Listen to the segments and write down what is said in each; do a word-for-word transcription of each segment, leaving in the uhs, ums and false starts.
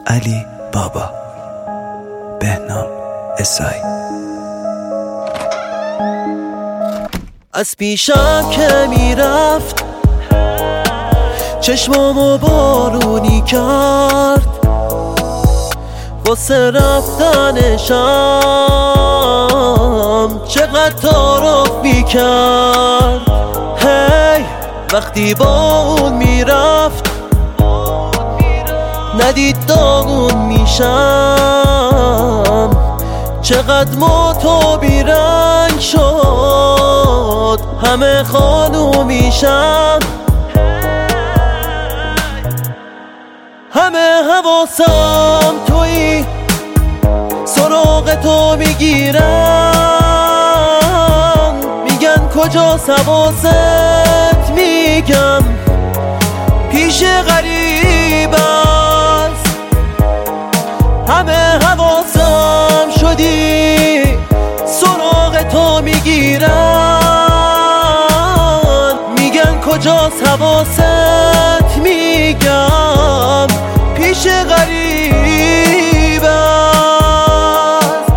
علی بابا، بهنام اسایی. از پیشم که میرفت چشمامو بارونی کرد، واسه رفتنشم چقدر تعارف میکرد. هی وقتی با اون میرفت ندید داغون میشم، چقدر موتو بیرنگ شد همه خانوم میشم. همه حواسم تویی، سراغ تو میگیرن، میگن کجا حواست، میگم پیش غریب است. همه حواسم شدی، سراغ تو میگیرن، میگن کجا حواست، میگم پیش غریب است.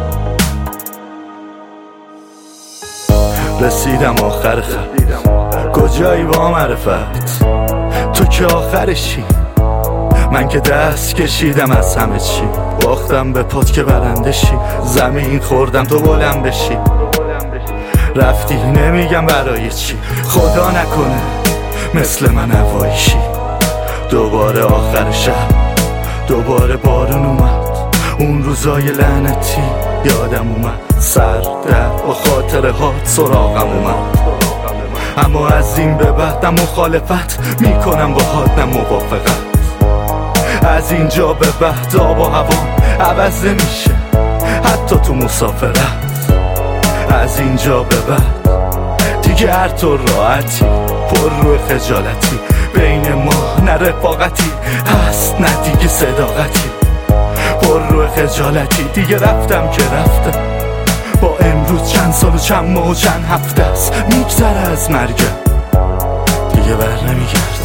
رسیدم آخر خط، کجایی با معرفت؟ تو که آخرشی، من که دست کشیدم از همه چی. باختم به پات که برنده شی، زمین خوردم تو بلند بشی. رفتی نمیگم برای چی، خدا نکنه مثل من هوایی شی. دوباره آخر شب، دوباره بارون اومد، اون روزای لعنتی یادم اومد. سر در با خاطره هات سراغم اومد، اما از این به بعد نه مخالفت میکنم با هات نه موافقت. از اینجا به بعد آب و هوا عوض نمیشه حتی تو مسافرت. از اینجا به بعد دیگه هر طور راحتی، پر روی خجالتی، بین ما نه رفاقتی هست نه دیگه صداقتی. پر روی خجالتی دیگه رفتم که رفتم، با امروز چند سال و چند ماه و چند هفته است میگذره از مرگم، دیگه بر نمیگرد.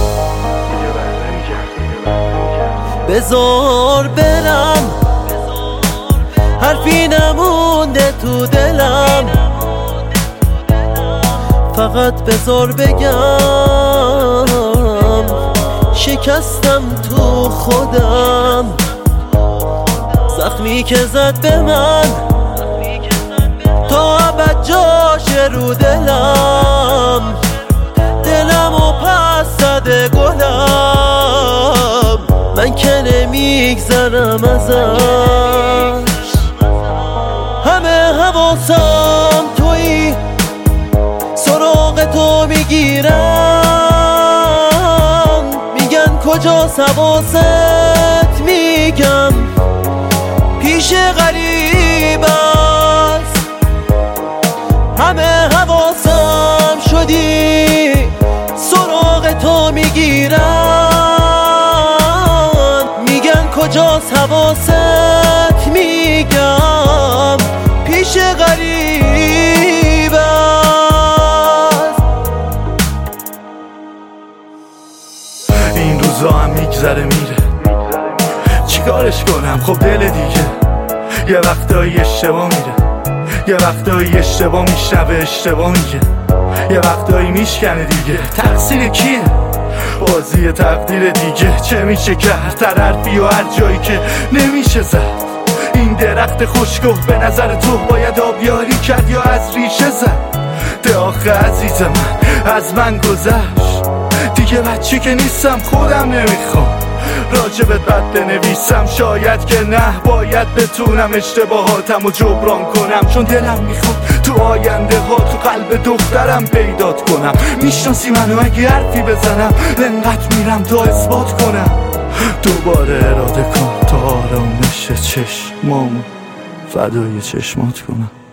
بذار برم، حرفی نمونده تو دلم، فقط بذار بگم شکستم تو خودم. زخمی که زد به من تا ابد جاشه رو دلم، دلمو پس زده گلم، من که نمیگذرم ازش. همه حواسم تویی، سراغ تو میگیرن، میگن کجا حواست، میگم پیش غریب است. همه حواسم شدی، سراغ تو میگیرن، میگن کجا حواست، میگم پیش غریب است. این روزا هم میگذره میره، چیکارش کنم خب دل دیگه. یه وقتایی اشتباه میره، یه وقتایی اشتباه میشنوه اشتباه میگه، یه وقتایی میشکنه دیگه. تقصیر کیه؟ بازی تقدیر دیگه. چه میشه کرد؟ هر حرفی و هر جایی که نمیشه زد. این درخت خشکو به نظر تو باید آبیاری کرد یا از ریشه زد؟ ده آخه عزیز من از من گذشت، دیگه بچه که نیستم، خودم نمیخوام راجبت بد بنویسم. شاید که نه، باید بتونم اشتباهاتم رو جبران کنم، چون دلم میخواد تو آینده ها تو قلب دخترم پیدات کنم. میشناسی منو اگه حرفی بزنم، لنقت میرم تا اثبات کنم. دوباره اراده کن تا آرامش چشمامو فدای چشمات کنم.